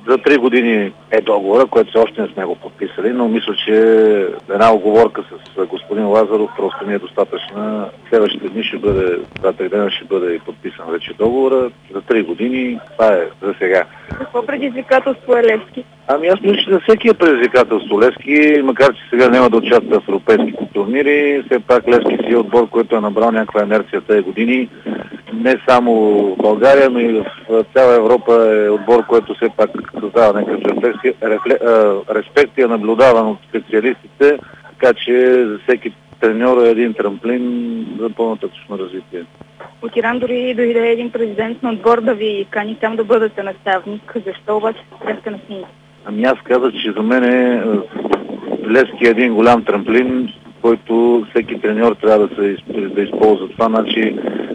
За 3 години е договора, което все още не сме го подписали, но мисля, че една оговорка с господин Лазаров просто не е достатъчна. Следващите дни ще бъде, 2-3 дена ще бъде подписан вече договора. За 3 години, това е за сега. Какво предизвикателство е Левски? Ами аз мисля, че за всеки е предизвикателство Левски, макар че сега няма да участва в европейските турнири. Все пак Левски си е отбор, който е набрал някаква инерция тези години. Не само в България, но и в цяла Европа е отбор, който все пак създава някакъв респект и е наблюдаван от специалистите, така че за всеки треньор е един трамплин за по-нататъчно развитие. От Иран дори дойде един президент на отбор да ви кани там да бъдете наставник. Защо обаче сте на снимка? Ами аз казах, че за мен Левски е един голям трамплин, който всеки треньор трябва да използва това. Значи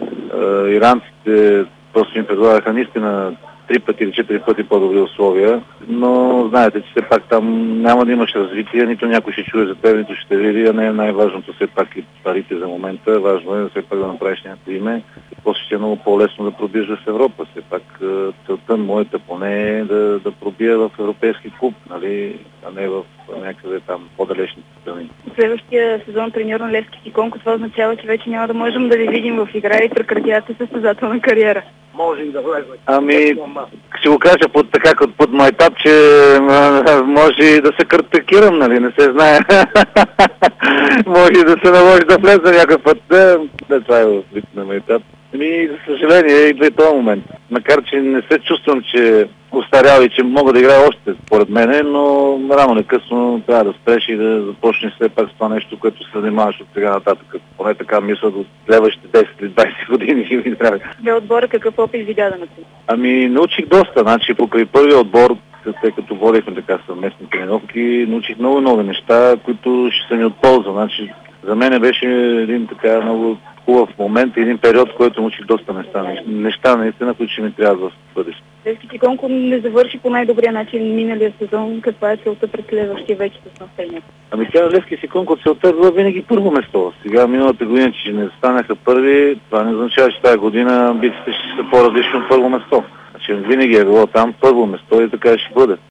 иранците просто ми предлагаха наистина 3 пъти или 4 пъти по-добри условия, но знаете, че все пак там няма да имаш развитие, нито някой ще чуе за теб, нито ще види, а не е най-важното все пак и парите за момента. Важно е все пак да направиш някакво име, после ще е много по-лесно да пробиеш в Европа. Все пак целта моята поне е да пробия в европейски клуб, нали, а не в някъде там по-далечните страни. Следващия сезон треньор на Левски Сиконко, това означава, че вече няма да можем да ви видим в игра и прекратявате състезателна кариера. Може и да влезе. Ами, ще го кажа под майтап, че може да се картекирам, нали, не се знае. Може да се наложи да влезе някакъв път. Това е вид на майтап. Ами, за съжаление, идва и този момент. Макар, че не се чувствам, че устарял и че мога да играя още, според мене, но рано не късно трябва да спреш и да започнеш все пак с това нещо, което се занимаваш от сега нататък. Поне така мисля до следващите 10 или 20 години. Для отбора какъв опит ви даде на това? Ами, научих доста. Значи, покрай първия отбор, тъй като водихме така съвместни тренировки, научих много нови неща, които ще са ми от полза. Значи, за мен беше един така много хубав момент и един период, в който научих доста неща наистина, които ще ми трябва в бъдеще. Левски Сиконко не завърши по най-добрия начин миналия сезон. Каква е целта пред следващия вече с населението? Ами тя Левски Сиконко целта е била винаги първо место. Сега миналата година, че не станаха първи, това не означава, че тази година амбициите ще са по-различно от първо место. Значи винаги е било там първо место и така ще бъде.